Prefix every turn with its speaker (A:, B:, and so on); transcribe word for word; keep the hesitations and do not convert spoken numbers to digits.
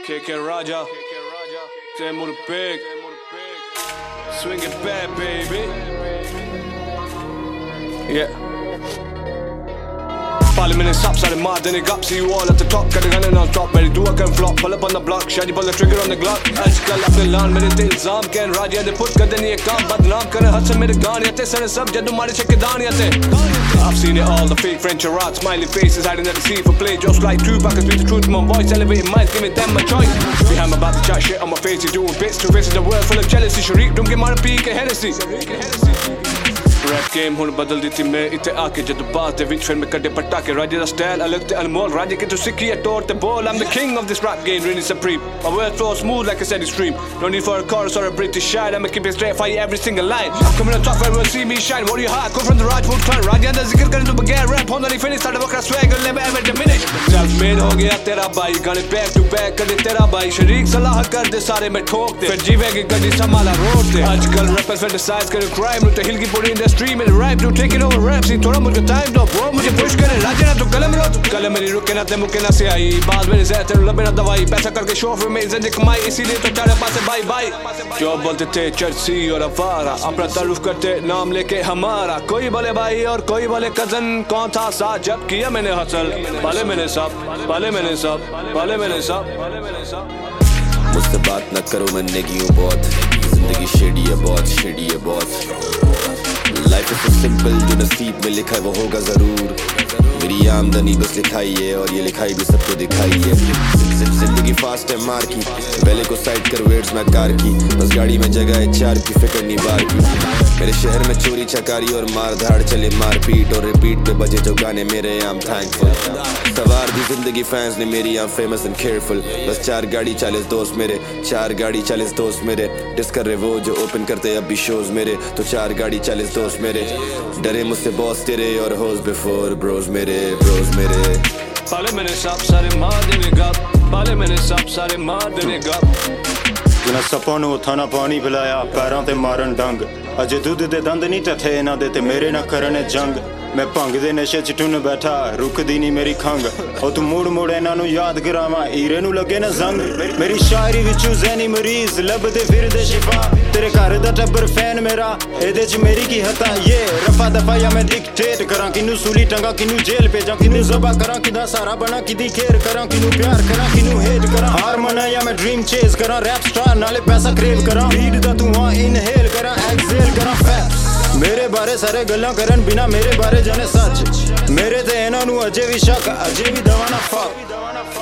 A: K K Raja, Temur Big, swing it back, baby. Yeah. Five minutes up, started mad, then it got see you all at the top. Got the gun on top, ready to work and flop. Pull up on the block, shady pull the trigger on the Glock. आजकल अपने लान मेरे दिल जाम can Rajiya they put कर देनी ये काम बदनाम करे हद से मेरे गाने आते सारे सब जदू मारे छक्के दाने आते. I've seen it all, the fake French charades, smiley faces hiding at the sea for play. Just like Tupac, I speak the truth in my voice, elevating minds, giving them my choice. Behind my back, the chat shit on my face, you doing bits to visit the world full of jealousy. Sharik, don't get my peak and Hennessy. Rap game हुन बदल दी थी मैं इते आके जब बात दे विच फिर मैं कड़े पटाके राजे दा स्टाइल अलग ते अनमोल राजे के तो सिक्की है तोड़ ते बोल. I'm the king of this rap game, really supreme. My words flow smooth like a steady stream. No need for a chorus or a British shine. I'ma keep it straight, fire every single line. I'm coming on top, everyone see me shine. Warrior heart, come from the Rajput clan. राजे दा जिक्र करें तो बगैर rap होना नहीं finish. साढ़े वक्रा swag will never ever diminish. Self-made हो गया तेरा भाई, गाने back to back कर दे तेरा भाई. शरीक सलाह कर दे सारे में ठोक दे. फिर जीवे की गड्डी संभाला रोड दे. आजकल rappers fantasize करे crime, नो तो हिल की पूरी industry में rap to taking over rap. See थोड़ा मुझे time दो bro, मुझे push करे राजे ना तो कलम लो. कलम मेरी रुके ना ते मुके ना से आई. बात मेरी ज़्यादा तेरे लबे ना दवाई. पैसा करके शो ऑफ में इज़्ज़त कमाई, इसीलिए तो चारे पासे बाई बाई. जो बोलते थे चर्ची और अवारा, अपना तारुफ करते नाम लेके हमारा. कोई बोले भाई और कोई बोले कजन, कौन था साथ जब किया मैंने हसल. पाले मैंने सब, पाले मैंने सब, पाले मैंने सब, पाले मैंने सब.
B: मुझसे बात न करो मैं नेगी हूँ बहुत. जिंदगी शेडी है बहुत, शेडी है बहुत. लाइफ इज सो सिंपल, जो नसीब में लिखा है वो होगा जरूर. मेरी आमदनी बस लिखाई है और ये लिखाई भी सबको दिखाई है. जिंदगी फास्ट है मार की, पहले को साइड कर वेट्स मैं कार की. बस गाड़ी में जगह है चार की, फिक्र नहीं बार की. मेरे शहर में चोरी चकारी और मार धाड़ चले, मार पीट और रिपीट पे बजे जो गाने मेरे. I am thankful. सवार दी जिंदगी फैंस ने मेरी, I am famous and careful. बस चार गाड़ी चालीस दोस्त मेरे, चार गाड़ी चालीस दोस्त मेरे. डिस कर रहे वो जो ओपन करते अब भी शोज मेरे, तो चार गाड़ी चालीस दोस्त मेरे. डरे मुझसे बॉस तेरे और होस्ट बिफोर ब्रोज मेरे, ब्रोज मेरे.
A: पाले मैंने सब सारे मार देने गप, पाले मैंने सब सारे मार देने गप.
C: जिन्हें सपां नूं उत्थां ना पानी पिलाया, पैरां ते मारन डंग. अजे दुध दे दंद नहीं टथे इन्हां दे ते मेरे ना करन जंग. मैं भंग दे नशे च टुन बैठा, रुकदी नहीं मेरी खंग. ओ तू मुड़ मुड़ इन्हां नूं याद करावां, हीरे नूं लगे ना जंग. मेरी शायरी विचों ज़हनी मरीज लभदे फिरदे शिफा. तेरे घर दा टब्बर फैन मेरा, एदे च मेरी की हता. ये रफा दफा या मैं डिक्टेट करां, किनू सूली टंगा किनू जेल भेजां. किनू ज़बा करां, किदा सारा बना किदी खेर करां. किनू प्यार करां, किनू हेट करां. हार मना या मैं ड्रीम चेज करां. रैप स्टार नाले पैसा क्रेव करां. वीड दा धुआं इनहेल करां, एक्सहेल करां. फैक्ट्स मेरे बारे सारे गल्लां करन, बिना मेरे बारे जाने सच. मेरे ते इन्हां नूं अजे भी शक, अजे भी दवा ना फक.